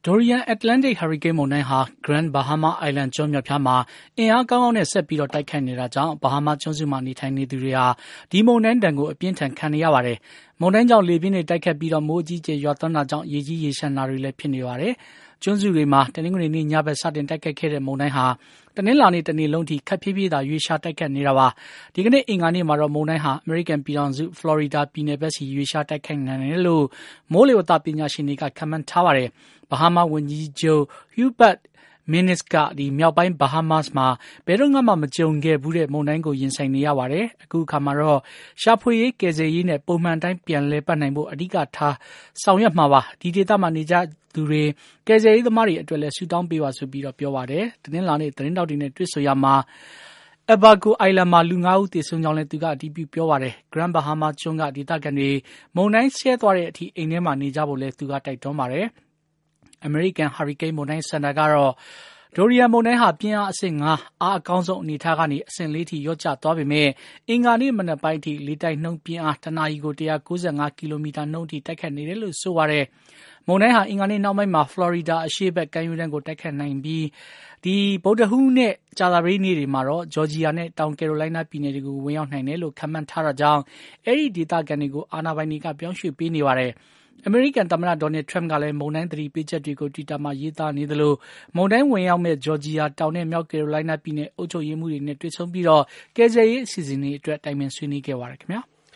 Dorian Atlantic Hurricane မုန်တိုင်းဟာ Grand Bahama Island ကျွန်းမြောက်ဖျားမှာအင်အားကောင်းကောင်းနဲ့ဆက်ပြီးတိုက်ခတ်နေတာကြောင့်ဘာဟာမာကျွန်းစုမှာနေထိုင်နေသူတွေဟာဒီမုန်တိုင်းဒဏ်ကိုအပြင်းထန်ခံနေရပါတယ်။မုန်တိုင်းကြောင့်လေပြင်းတွေတိုက်ခတ်ပြီးမိုးအကြီးအကျယ်ရွာသွန်းတာကြောင့်ရေကြီးရေရှမ်းတာတွေလည်းဖြစ်နေပါတယ်။ကျွန်းစုတွေမှာတနင်္ဂနွေနေ့ညဘက်စတင်တိုက်ခတ်ခဲ့တဲ့မုန်တိုင်းဟာတနင်္လာနေ့တနေ့လုံးထိခပ်ဖြည်းဖြည်းသာရွေ့ရှာတိုက်ခတ်နေတာပါ။ဒီကနေ့အင်္ဂါနေ့မှာတော့မုန်တိုင်းဟာအမေရိကန်ပြည်ထောင်စုဖလော်ရီဒါပြည်နယ်ဘက်စီရွေ့ရှာတိုက်ခတ်နိုင်တယ်လို့မိုးလေဝသပညာရှင်တွေကခန့်မှန်းထားပါတယ်။ဘာဟာမာဝန်ကြီးချုပ် Hubert Minnis ကမြောက်ပိုင်းဘာဟာမတ်မှာဘယ်တော့မှမကြုံခဲ့ဘူးတဲ့မုန်တိုင်းကိုရင်ဆိုင်နေရပါတယ်။အခုအခါမှာတော့ရှာဖွေရေးကယ်ဆယ်ရေးနဲ့ပုံမှန်တိုင်းပြန်လည်ပတ်နိုင်ဖို့အဓိကထားဆောင်ရွက်မှာပါ။ဒီဒေသမှာနေကြသူတွေကယ်ဆယ်ရေးသမားတွေအတွက်လည်းဆုတောင်းပေးပါဆိုပြီးပြောပါတယ်။တင်းလာနေ့သတင်းတောက်တွေနဲ့တွေ့ဆိုရမှာAbaco Island မှာလူ 5 ဦးသေဆုံးကြောင်းလည်းသူကအတည်ပြုပြောပါတယ်။ Grand Bahama ကျွန်းကဒေသခံတွေမုန်တိုင်းဆဲသွားတဲ့အထိအိမ်ထဲမှာနေကြဖို့လည်းသူကတိုက်တွန်းပါတယ်။ အမေရိကန်ဟာရီကိန်းမုန်တိုင်းစင်တာကတော့ဒိုရီယန်မုန်တိုင်းဟာပြင်းအားအဆင့် 5 အားအကောင်းဆုံးအနေအထားကနေအဆင့် 4 ထိလျော့ကျသွားပေမဲ့အင်္ဂါနေ့မနက်ပိုင်းထိလေတိုက်နှုန်းပြင်းအားတနာရီကို195ကီလိုမီတာနှုန်းထိတိုက်ခတ်နေတယ်လို့ဆိုပါတယ်။မုန်တိုင်းဟာအင်္ဂါနေ့နောက်ပိုင်းမှာဖလော်ရီဒါအရှေ့ဘက်ကမ်းရိုးတန်းကိုတိုက်ခတ်နိုင်ပြီးဗုဒ္ဓဟူးနဲ့ကြာသပတေးနေ့တွေမှာတော့ဂျော်ဂျီယာနဲ့တောင်ကယ်ရိုလိုင်းနားပြည်နယ်တွေကိုဝင်ရောက်နိုင်တယ်လို့ခန့်မှန်းထားတာကြောင့်အဲဒီဒေသခံတွေကိုအာဏာပိုင်တွေကပြောင်းရွှေ့ပေးနေပါတယ်။အမေရိကန်သမ္မတဒေါ်နယ်ထရမ့်ကလည်းမုန်တိုင်းသတိပေးချက်တွေကိုတွီတာမှာရေးသားနေသလိုမုန်တိုင်းဝင်ရောက်မဲ့ဂျော်ဂျီယာတောင်နဲ့မြောက်ကယ်ရိုလိုင်းနားပြည်နယ်အုပ်ချုပ်ရေးမှူးတွေနဲ့တွေ့ဆုံပြီးကယ်ဆယ်ရေးအစီအစဉ်တွေအတွက်တိုင်ပင်ဆွေးနွေးခဲ့ပါတယ်ခင်ဗျာ။